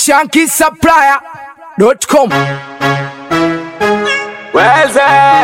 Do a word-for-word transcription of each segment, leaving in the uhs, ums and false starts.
Shanky Supplier dot com. Weze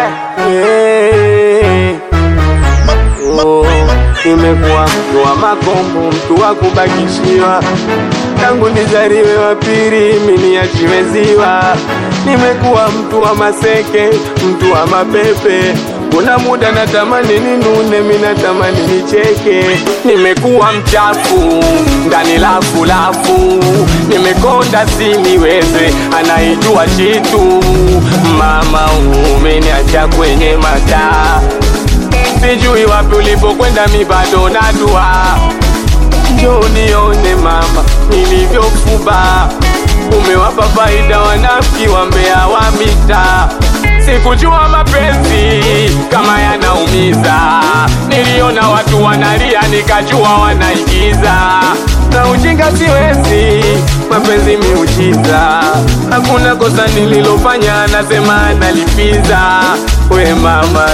yeah. Oh, nimekuwa mtu wa makombo, mtu wa kubakishiwa. Tangu nizaliwe wa pili mimi niachiwe ziwa. Nimekuwa mtu wa maseke, mtu wa mapepe. Kuna muda natamani ninune, mimi natamani nicheke. Nimekuwa mchafu, ndani lafu lafu. Nimekonda siniweze, anaijua chitu. Mama umeniacha kwenye mataa. Sijui wapi ulipokwenda mi bado nadua. Njoo nione mama nilivyofuba. Umewapa faida wanafiki wambea wa mita. Sikujua mapenzi kama yanaumiza. Niliona watu wanalia nikajua wanaigiza. Na ujinga siwezi, mapenzi miujiza. Hakuna kosa nililofanya, nasema nalipiza. We mama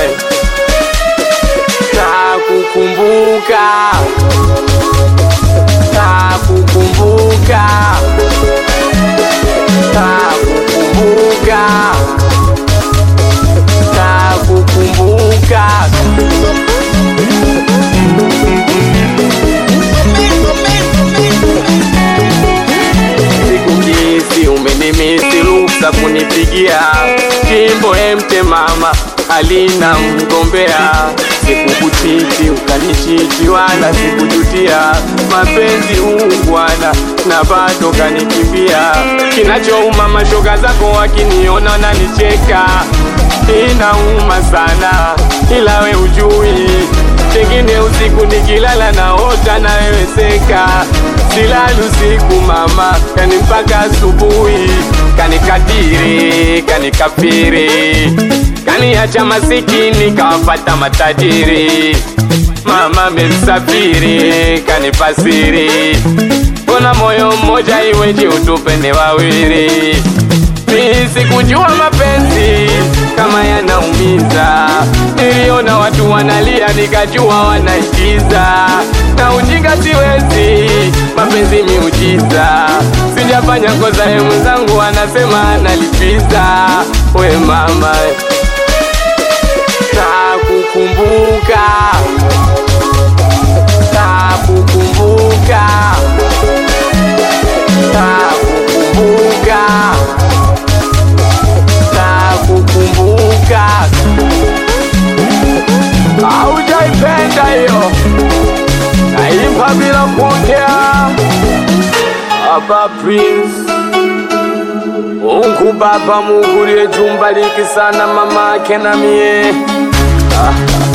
nakukumbuka, nakukumbuka, nakukumbuka, nakukumbuka. Siku kisi umenimisi ruksa kunipigia. Jimbo emte mama alina mgombea. Sikukuchiti ukanichiti wala sikujutia. Mapenzi ungwana na bado kanikimbia. Kinachouma mashoga zako wakiniona na nicheka. Inauma sana ila we ujui. Chengine usiku nikilala naota na wewe seka. Silali usiku mama, yani mpaka asubuhi. Kanikadiri, kanikafiri. Kaniacha masikini kawafata matajiri. Mama mesafiri, kanipasiri. Kuna moyo mmoja iweje utupende wawili. Mimi sikujua mapenzi kama yanaumiza. Niliona watu wanalia nikajua wanaigiza. Na ujinga siwezi, mapenzi miujiza. Sijafanya kosa ye mwenzangu wanasema nalipiza. We mama nakukumbuka, nakukumbuka, nakukumbuka, nakukumbuka. Haujaipenda hiyo, naimba bila kuongea. Baba Prince, Mungu Baba Mungu liye jumbaliki sana mama ake na mie. Ah,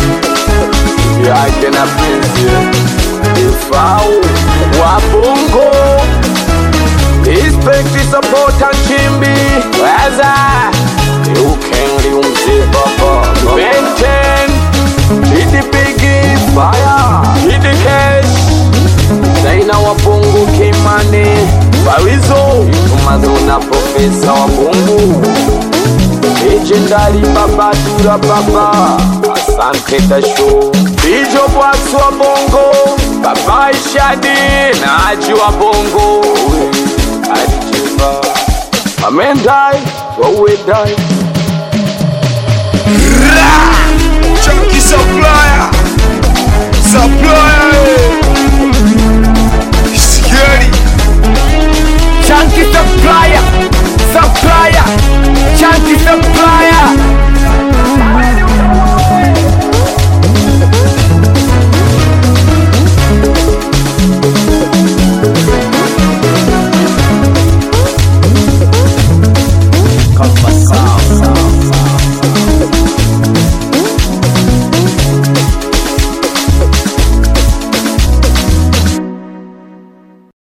yake na Prince Ifau wa Bongo. Respect, support and chimbi. Weza you can live mzee baba. Maintain hit the biggie fire, hit the cash. Zaina wa Bongo Kimane Barizo Tumadona Professor wa Bongo. Legendary Baba Dura Baba Asante Tasho. Bijo Bwax wa Bongo, Baba Ishadi na Aji wa Bongo. Adichiba Amendai Wawe Dai Shanky Supplier Supplier Scary Shanky Supplier Supplier Shanky Supplier